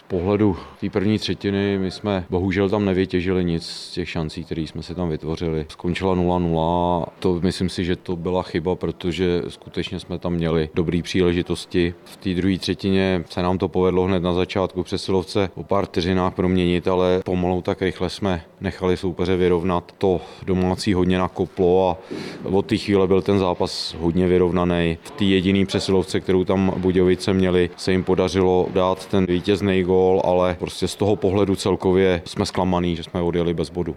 pohledu té první třetiny my jsme bohužel tam nevytěžili nic z těch šancí, které jsme si tam vytvořili. Skončila 0-0. To myslím si, že to byla chyba, protože skutečně jsme tam měli dobré příležitosti. V té druhé třetině se nám to povedlo hned na začátku přesilovce o pár vteřinách proměnit, ale pomalu tak rychle jsme nechali soupeře vyrovnat. To domácí hodně nakoplo a od té chvíle byl ten zápas hodně vyrovnaný. V té jediné přesilovce, kterou tam Budějovice měli, se jim podařilo dát ten vítězný gól, ale prostě z toho pohledu celkově jsme zklamaný, že jsme odjeli bez bodu.